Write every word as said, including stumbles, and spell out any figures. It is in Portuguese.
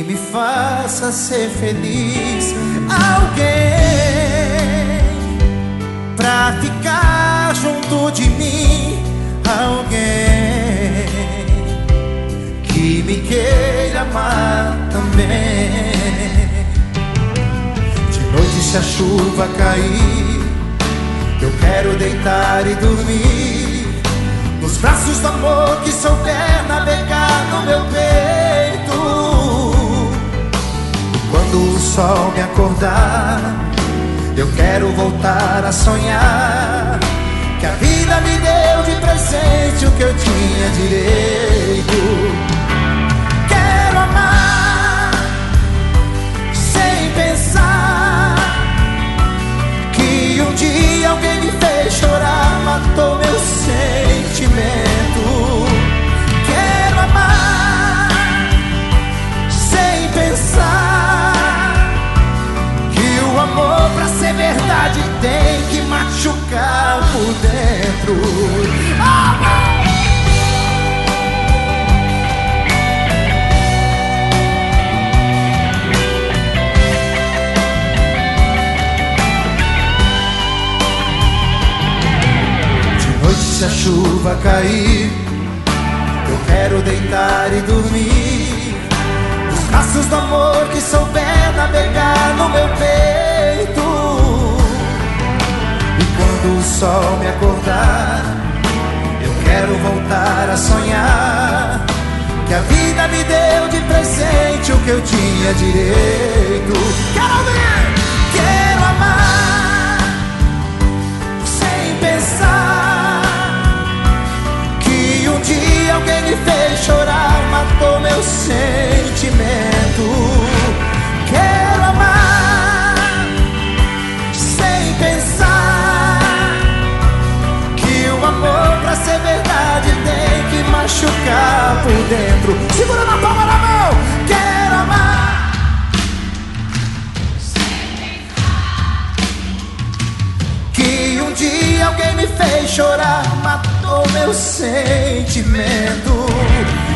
me faça ser feliz. Alguém pra ficar junto de mim. Alguém que me queira amar também. De noite, se a chuva cair, eu quero deitar e dormir nos braços do amor que souber navegar no meu peito. E quando o sol me acordar, eu quero voltar a sonhar que a vida me deu de presente o que eu tinha direito. Quero amar sem pensar que um dia alguém me fez chorar, matou meu sentimento. Quero amar sem pensar que o amor, pra ser verdade, tem que machucar por dentro. Ah! Se a chuva cair, eu quero deitar e dormir nos braços do amor que souber navegar no meu peito. E quando o sol me acordar, eu quero voltar a sonhar que a vida me deu de presente o que eu tinha direito. Quero ver, quero amar sem pensar um dia alguém me fez chorar, matou meu sentimento. Quero amar sem pensar que o amor, pra ser verdade, tem que machucar por dentro. Segura na palma da mão. Quero amar sem pensar que um dia alguém me fez chorar, matou meu sentimento.